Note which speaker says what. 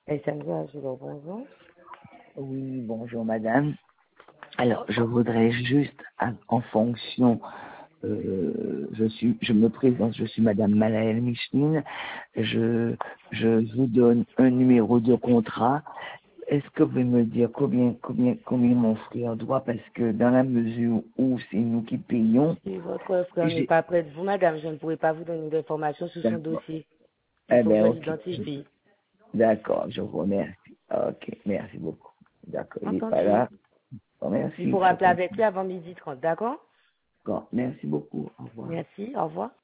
Speaker 1: Et ça me va, je le bonjour.
Speaker 2: Oui, bonjour madame. Alors, je voudrais juste, en fonction, je me présente, je suis madame Malaël Micheline. Je vous donne un numéro de contrat. Est-ce que vous pouvez me dire combien mon frère doit? Parce que dans la mesure où c'est nous qui payons,
Speaker 1: Si votre frère n'est
Speaker 2: j'ai,
Speaker 1: pas près de vous, madame, je ne pourrai pas vous donner d'informations sur son
Speaker 2: d'accord.
Speaker 1: dossier. Il
Speaker 2: Eh
Speaker 1: faut que je
Speaker 2: ben, ok.
Speaker 1: l'identifie.
Speaker 2: D'accord, je vous remercie. Ok, merci beaucoup. D'accord, il n'est pas
Speaker 1: Entendu.
Speaker 2: là. Oh,
Speaker 1: Il
Speaker 2: merci,
Speaker 1: faut
Speaker 2: je
Speaker 1: rappeler avec
Speaker 2: comprends.
Speaker 1: lui avant 12h30, d'accord?
Speaker 2: D'accord, merci beaucoup. Au revoir.
Speaker 1: Merci, au revoir.